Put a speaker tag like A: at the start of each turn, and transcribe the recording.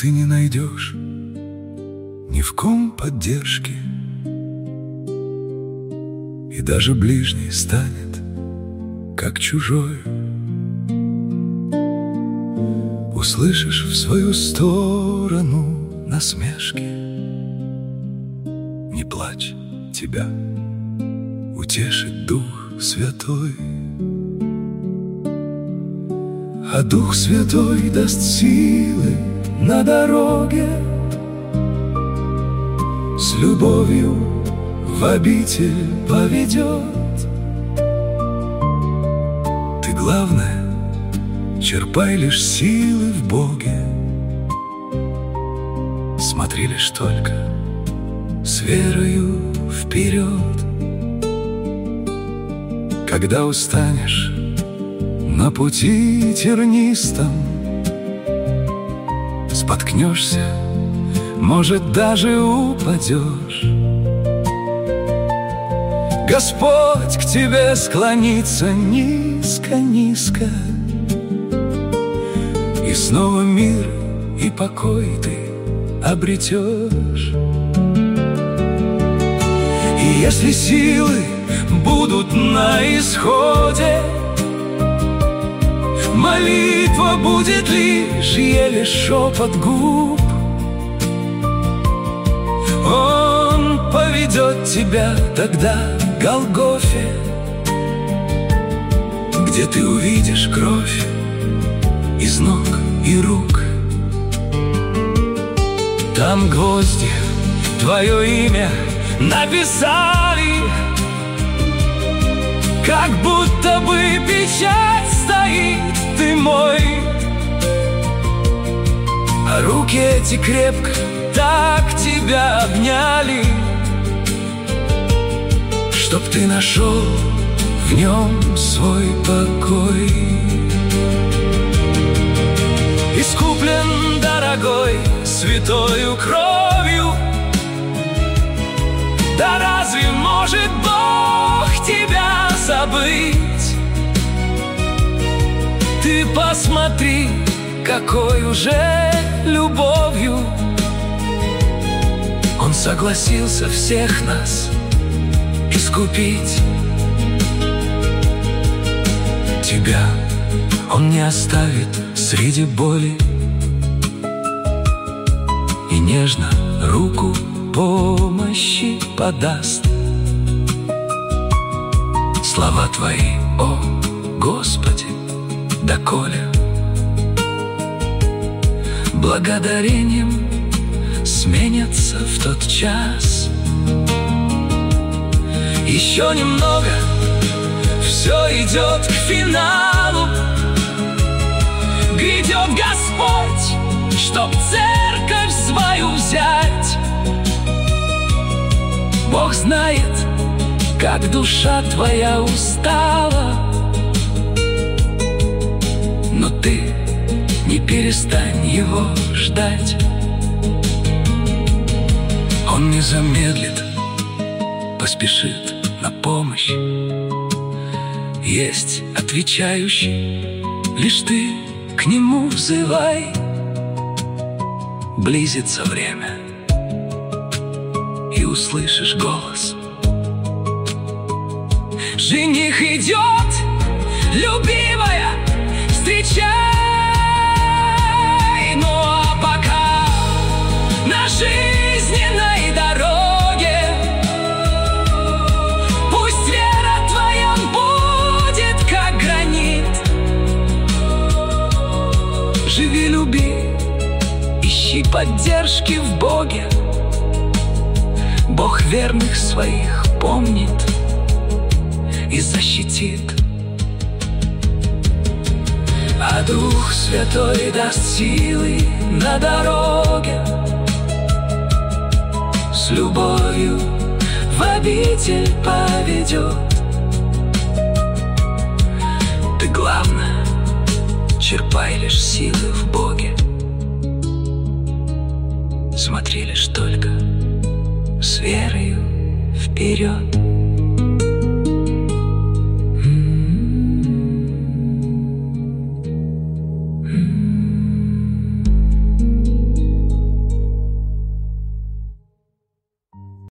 A: ты не найдешь ни в ком поддержки, и даже ближний станет как чужой. Услышишь в свою сторону насмешки. Не плачь, тебя утешит Дух Святой. А Дух Святой даст силы на дороге, с любовью в обитель поведет. Ты, главное, черпай лишь силы в Боге. Смотри лишь только с верою вперед. Когда устанешь на пути тернистом, споткнешься, может, даже упадешь, Господь к тебе склонится низко-низко, и снова мир и покой ты обретешь. И если силы будут на исходе, молитва будет лишь еле шепот губ. Он поведет тебя тогда к Голгофе, где ты увидишь кровь из ног и рук. Там гвозди твое имя написали, как будто бы печать стоит: ты мой. А руки эти крепко так тебя обняли, чтоб ты нашел в нем свой покой. Искуплен дорогой святою кровью, да разве может Бог тебя забыть? Ты посмотри, какой уже любовью Он согласился всех нас искупить. Тебя Он не оставит среди боли и нежно руку помощи подаст. Слова твои, о Господи, доколе благодарением сменятся в тот час. Еще немного, все идет к финалу. Грядет Господь, чтоб церковь свою взять. Бог знает, как душа твоя устала, но ты не перестань Его ждать. Он не замедлит, поспешит на помощь. Есть отвечающий, лишь ты к Нему взывай. Близится время, и услышишь голос: жених идет, любимая, встречай. Ну а пока на жизненной дороге пусть вера твоя будет как гранит. Живи, люби, ищи поддержки в Боге. Бог верных своих помнит и защитит. А Дух Святой даст силы на дороге, с любовью в обитель поведет. Ты, главное, черпай лишь силы в Боге. Смотри лишь только с верою вперед.